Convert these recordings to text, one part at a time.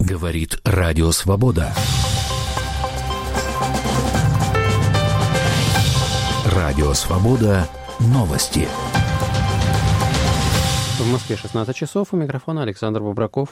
Говорит Радио Свобода. Радио Свобода. Новости. В Москве 16 часов. У микрофона Александр Бобраков.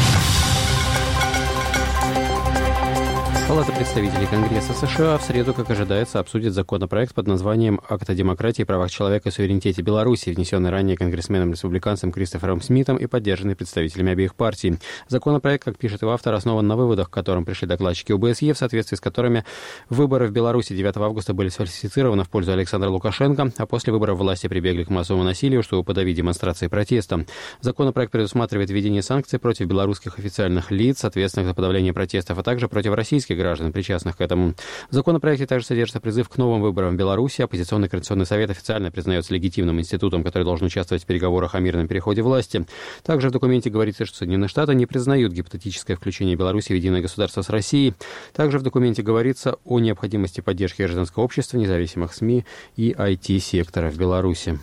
Палата представителей Конгресса США в среду, как ожидается, обсудит законопроект под названием «Акт о демократии, правах человека и суверенитете Беларуси», внесенный ранее конгрессменом-республиканцем Кристофером Смитом и поддержанный представителями обеих партий. Законопроект, как пишет его автор, основан на выводах, к которым пришли докладчики ОБСЕ, в соответствии с которыми выборы в Беларуси 9 августа были сфальсифицированы в пользу Александра Лукашенко, а после выборов власти прибегли к массовому насилию, чтобы подавить демонстрации протеста. Законопроект предусматривает введение санкций против белорусских официальных лиц, ответственных за подавление протестов, а также против российских граждан, причастных к этому. В законопроекте также содержится призыв к новым выборам в Беларуси. Оппозиционный Конституционный совет официально признается легитимным институтом, который должен участвовать в переговорах о мирном переходе власти. Также в документе говорится, что Соединенные Штаты не признают гипотетическое включение Беларуси в единое государство с Россией. Также в документе говорится о необходимости поддержки гражданского общества, независимых СМИ и IT-сектора в Беларуси.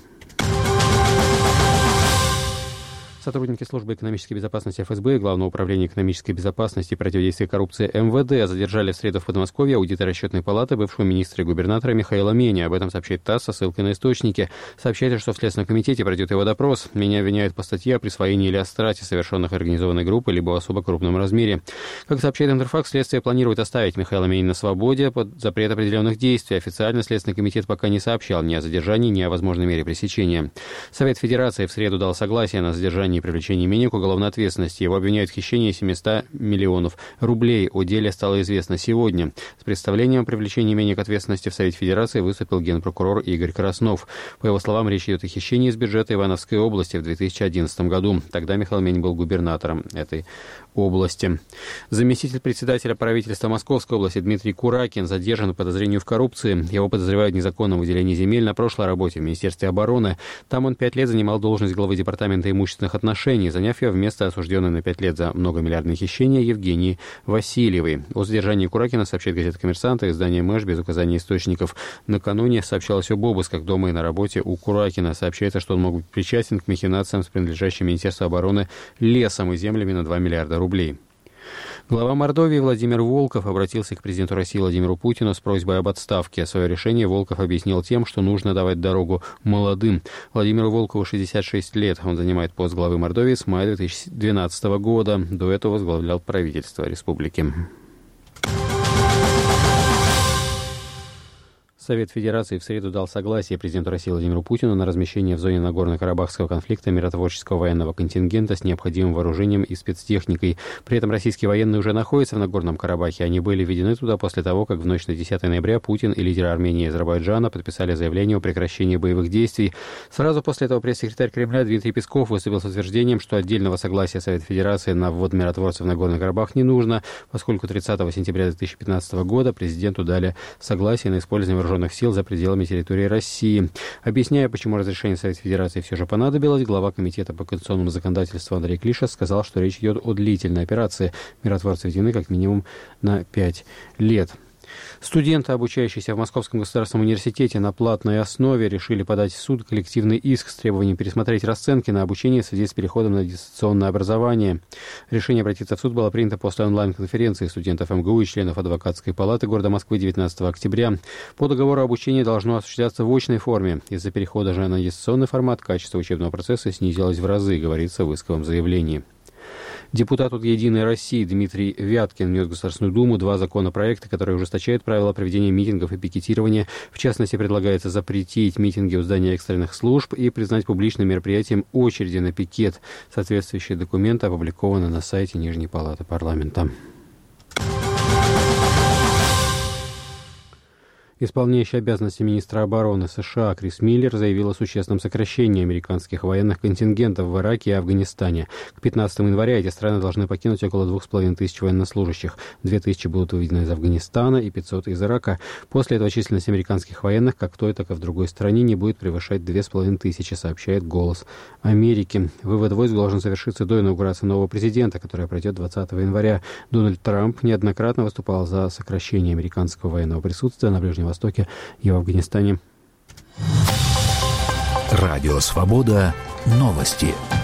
Сотрудники службы экономической безопасности ФСБ и Главного управления экономической безопасности и противодействия коррупции МВД задержали в среду в Подмосковье аудитора Счетной палаты бывшего министра и губернатора Михаила Меня. Об этом сообщает ТАСС со ссылкой на источники. Сообщается, что в Следственном комитете пройдет его допрос. Меня обвиняют по статье о присвоении или растрате, совершенных организованной группой, либо в особо крупном размере. Как сообщает Интерфакс, следствие планирует оставить Михаила Меня на свободе под запрет определенных действий. Официально Следственный комитет пока не сообщал ни о задержании, ни о возможной мере пресечения. Совет Федерации в среду дал согласие на задержание и привлечение Меня к уголовной ответственности. Его обвиняют в хищении 700 миллионов рублей. О деле стало известно сегодня. С представлением о привлечении Меня к ответственности в Совете Федерации выступил генпрокурор Игорь Краснов. По его словам, речь идет о хищении из бюджета Ивановской области в 2011 году. Тогда Михаил Меня был губернатором этой области. Заместитель председателя правительства Московской области Дмитрий Куракин задержан по подозрению в коррупции. Его подозревают в незаконном выделении земель на прошлой работе в Министерстве обороны. Там он 5 лет занимал должность главы департамента имущественных отношений, заняв ее вместо осужденной на 5 лет за многомиллиардные хищения Евгении Васильевой. О задержании Куракина сообщает газета «Коммерсант» и издание «Мэш» без указания источников. Накануне сообщалось об обысках дома и на работе у Куракина. Сообщается, что он мог быть причастен к махинациям с принадлежащим Министерству обороны лесом и землями на 2 миллиарда рублей. Глава Мордовии Владимир Волков обратился к президенту России Владимиру Путину с просьбой об отставке. Свое решение Волков объяснил тем, что нужно давать дорогу молодым. Владимиру Волкову 66 лет. Он занимает пост главы Мордовии с мая 2012 года. До этого возглавлял правительство республики. Совет Федерации в среду дал согласие президенту России Владимиру Путину на размещение в зоне Нагорно-Карабахского конфликта миротворческого военного контингента с необходимым вооружением и спецтехникой. При этом российские военные уже находятся в Нагорном Карабахе. Они были введены туда после того, как в ночь на 10 ноября Путин и лидеры Армении и Азербайджана подписали заявление о прекращении боевых действий. Сразу после этого пресс-секретарь Кремля Дмитрий Песков выступил с утверждением, что отдельного согласия Совета Федерации на ввод миротворцев в Нагорный Карабах не нужно, поскольку 30 сентября 2015 года президенту дали согласие на использование вооруженных сил за пределами территории России. Объясняя, почему разрешение Совета Федерации все же понадобилось, глава Комитета по конституционному законодательству Андрей Клиша сказал, что речь идет о длительной операции. Миротворцы введены как минимум на 5 лет. Студенты, обучающиеся в Московском государственном университете на платной основе, решили подать в суд коллективный иск с требованием пересмотреть расценки на обучение в связи с переходом на дистанционное образование. Решение обратиться в суд было принято после онлайн-конференции студентов МГУ и членов адвокатской палаты города Москвы 19 октября. По договору обучение должно осуществляться в очной форме. Из-за перехода же на дистанционный формат качество учебного процесса снизилось в разы, говорится в исковом заявлении. Депутат от «Единой России» Дмитрий Вяткин внес в Государственную Думу 2 законопроекта, которые ужесточают правила проведения митингов и пикетирования. В частности, предлагается запретить митинги у здания экстренных служб и признать публичным мероприятием очереди на пикет. Соответствующие документы опубликованы на сайте Нижней палаты парламента. Исполняющий обязанности министра обороны США Крис Миллер заявил о существенном сокращении американских военных контингентов в Ираке и Афганистане. К 15 января эти страны должны покинуть около 2500 военнослужащих. 2000 будут выведены из Афганистана и 500 из Ирака. После этого численность американских военных как в той, так и в другой стране не будет превышать 2500, сообщает «Голос Америки». Вывод войск должен завершиться до инаугурации нового президента, которая пройдет 20 января. Дональд Трамп неоднократно выступал за сокращение американского военного присутствия на Ближнем Востоке и в Афганистане. Радио «Свобода». Новости.